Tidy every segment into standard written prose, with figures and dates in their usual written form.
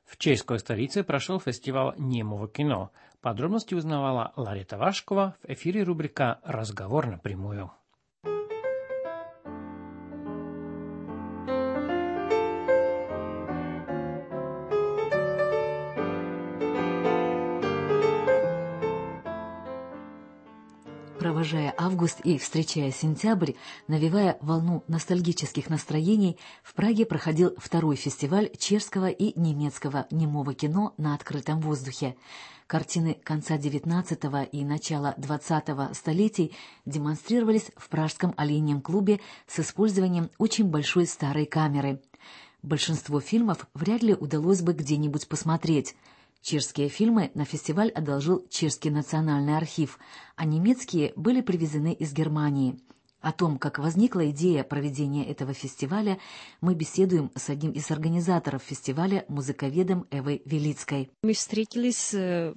В чешской столице прошел фестиваль немого кино. Подробности узнавала Ларита Вашкова. В эфире рубрика «Разговор напрямую». Провожая август и встречая сентябрь, навевая волну ностальгических настроений, в Праге проходил второй фестиваль чешского и немецкого немого кино на открытом воздухе. Картины конца XIX и начала XX столетий демонстрировались в Пражском оленьем клубе с использованием очень большой старой камеры. Большинство фильмов вряд ли удалось бы где-нибудь посмотреть. Чешские фильмы на фестиваль одолжил Чешский национальный архив, а немецкие были привезены из Германии. О том, как возникла идея проведения этого фестиваля, мы беседуем с одним из организаторов фестиваля, музыковедом Эвой Велицкой. Мы встретились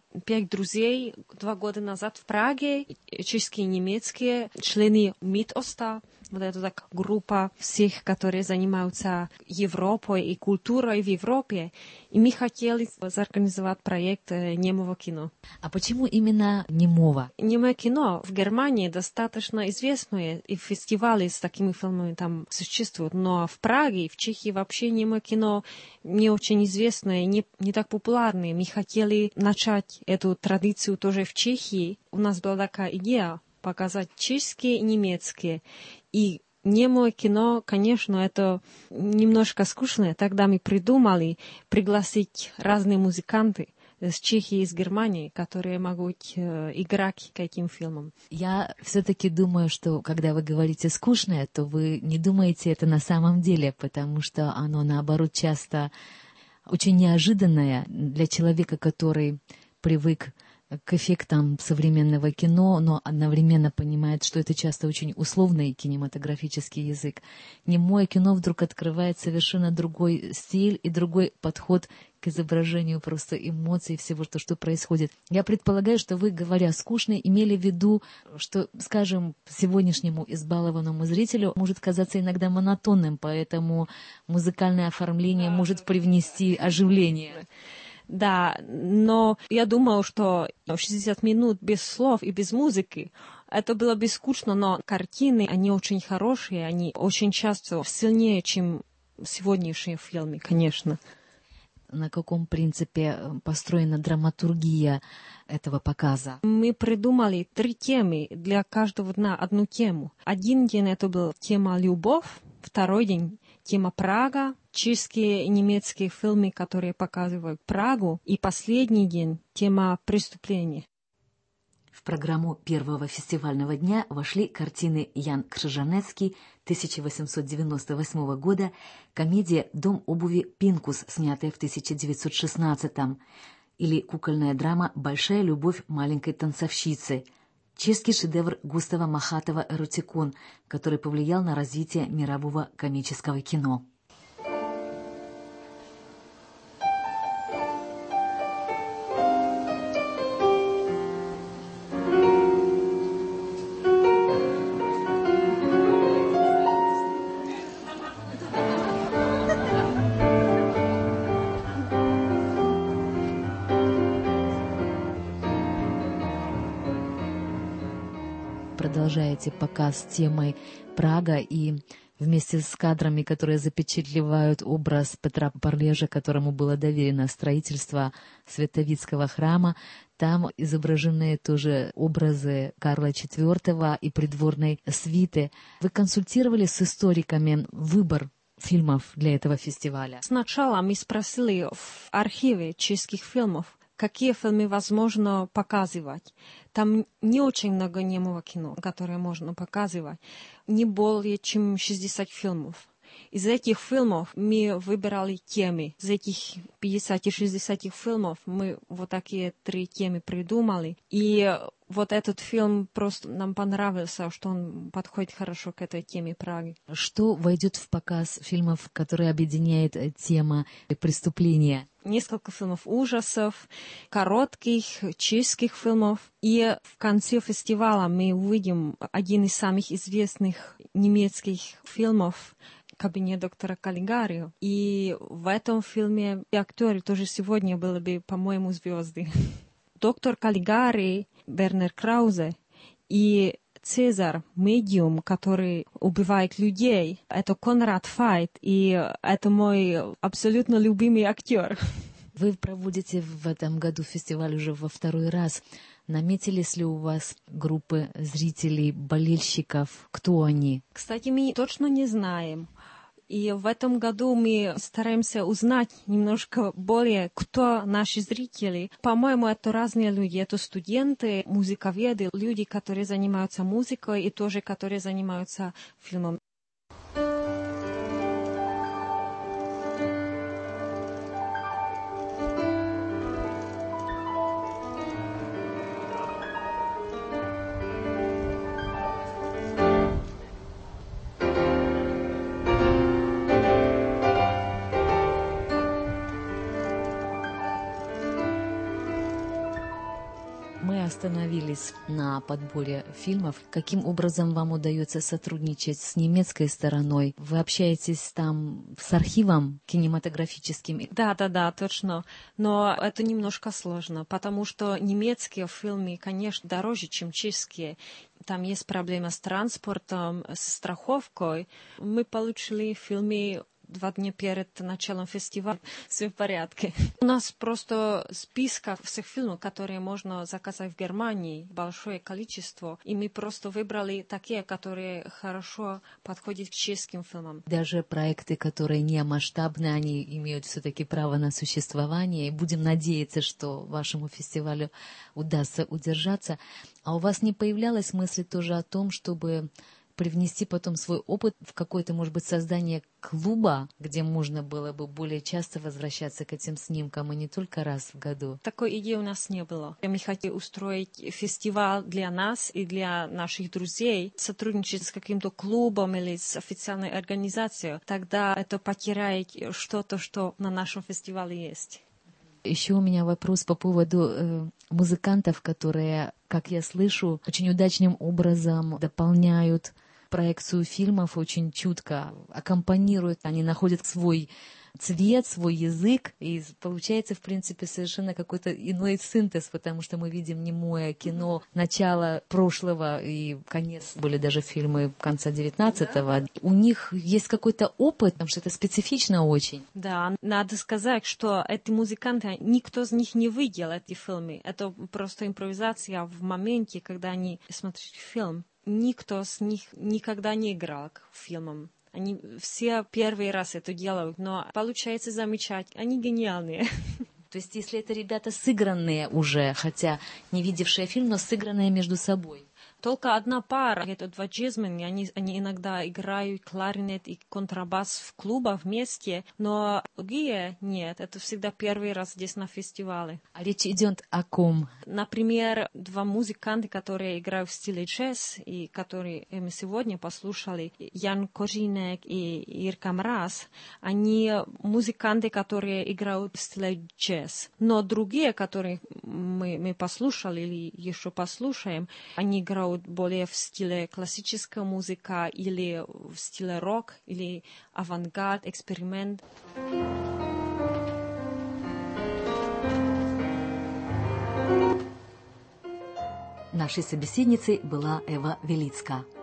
5 друзей 2 года назад в Праге, чешские и немецкие, члены МИДОСТа. Вот это так группа всех, которые занимаются Европой и культурой в Европе. И мы хотели организовать проект немого кино. А почему именно немого? Немое кино в Германии достаточно известное, и фестивали с такими фильмами там существуют. Но в Праге, в Чехии вообще немое кино не очень известное, не так популярное. Мы хотели начать эту традицию тоже в Чехии. У нас была такая идея показать чешские и немецкие. И немое кино, конечно, это немножко скучно. Тогда мы придумали пригласить разные музыканты с Чехии и из Германии, которые могут играть к этим фильмам. Я все-таки думаю, что когда вы говорите «скучное», то вы не думаете это на самом деле, потому что оно, наоборот, часто очень неожиданное для человека, который привык к эффектам современного кино, но одновременно понимает, что это часто очень условный кинематографический язык. Немое кино вдруг открывает совершенно другой стиль и другой подход к изображению просто эмоций, всего, что происходит. Я предполагаю, что вы, говоря «скучный», имели в виду, что, скажем, сегодняшнему избалованному зрителю может казаться иногда монотонным, поэтому музыкальное оформление может привнести оживление. Да, но я думаю, что 60 минут без слов и без музыки, это было бы скучно, но картины, они очень хорошие, они очень часто сильнее, чем сегодняшние фильмы, конечно. На каком принципе построена драматургия этого показа? Мы придумали 3 темы, для каждого дня одну тему. Один день это была тема «Любовь», второй день тема «Прага», чешские и немецкие фильмы, которые показывают Прагу, и последний день тема «Преступление». В программу первого фестивального дня вошли картины Ян Крыжанецкий 1898 года, комедия «Дом обуви Пинкус», снятая в 1916-м, или кукольная драма «Большая любовь маленькой танцовщицы», чешский шедевр Густава Махатова «Эротикон», который повлиял на развитие мирового комического кино. Продолжаете показ темой Прага и вместе с кадрами, которые запечатлевают образ Петра Парлежа, которому было доверено строительство Световицкого храма, там изображены тоже образы Карла IV и придворной свиты. Вы консультировали с историками выбор фильмов для этого фестиваля? Сначала мы спросили в архиве чешских фильмов, какие фильмы возможно показывать. Там не очень много немого кино, которое можно показывать. Не более чем 60 фильмов. Из этих фильмов мы выбирали темы. Из этих 50-60 фильмов мы вот такие 3 темы придумали. И вот этот фильм просто нам понравился, что он подходит хорошо к этой теме Праги. Что войдет в показ фильмов, которые объединяет тема преступления? Несколько фильмов ужасов, коротких чешских фильмов. И в конце фестиваля мы увидим один из самых известных немецких фильмов «Кабинет доктора Каллигарио». И в этом фильме актеры тоже сегодня были бы, по-моему, звезды. Доктор Каллигари, Вернер Краузе и Цезарь, медиум, который убивает людей, это Конрад Файт, и это мой абсолютно любимый актер. Вы проводите в этом году фестиваль уже во второй раз. Наметились ли у вас группы зрителей, болельщиков? Кто они? Кстати, мы точно не знаем. И в этом году мы стараемся узнать немножко более, кто наши зрители. По-моему, это разные люди. Это студенты, музыковеды, люди, которые занимаются музыкой и тоже, которые занимаются фильмом. Мы остановились на подборе фильмов. Каким образом вам удается сотрудничать с немецкой стороной? Вы общаетесь там с архивом кинематографическим? Да, точно. Но это немножко сложно, потому что немецкие фильмы, конечно, дороже, чем чешские. Там есть проблема с транспортом, с страховкой. Мы получили фильмы 2 дня перед началом фестиваля. Все в порядке. У нас просто список всех фильмов, которые можно заказать в Германии, большое количество. И мы просто выбрали такие, которые хорошо подходят к чешским фильмам. Даже проекты, которые не масштабные, они имеют все-таки право на существование. И будем надеяться, что вашему фестивалю удастся удержаться. А у вас не появлялась мысль тоже о том, чтобы привнести потом свой опыт в какое-то, может быть, создание клуба, где можно было бы более часто возвращаться к этим снимкам, и не только раз в году? Такой идеи у нас не было. Мы хотели устроить фестиваль для нас и для наших друзей, сотрудничать с каким-то клубом или с официальной организацией. Тогда это потеряет что-то, что на нашем фестивале есть. Еще у меня вопрос по поводу музыкантов, которые, как я слышу, очень удачным образом дополняют проекцию фильмов, очень чутко аккомпанируют, они находят свой цвет, свой язык, и получается, в принципе, совершенно какой-то иной синтез, потому что мы видим немое кино начала прошлого и конец, были даже фильмы конца 19-го. У них есть какой-то опыт, потому что это специфично очень. Да, надо сказать, что эти музыканты, никто из них не видел эти фильмы. Это просто импровизация в моменте, когда они смотрят фильм. Никто из них никогда не играл к фильмам. Они все первый раз это делают, но получается замечательно. Они гениальные. То есть если это ребята сыгранные уже, хотя не видевшие фильм, но сыгранные между собой? Только одна пара, это 2 джазмена, они иногда играют кларнет и контрабас в клубах вместе, но другие нет, это всегда первый раз здесь на фестивале. А речь идет о ком? Например, 2 музыканта, которые играют в стиле джаз, и которые мы сегодня послушали, Ян Кожинек и Ирка Мраз, они музыканты, которые играют в стиле джаз. Но другие, которые мы послушали или еще послушаем, они играют более в стиле классическая музыка или в стиле рок или авангард, эксперимент. Нашей собеседницей была Эва Велицка.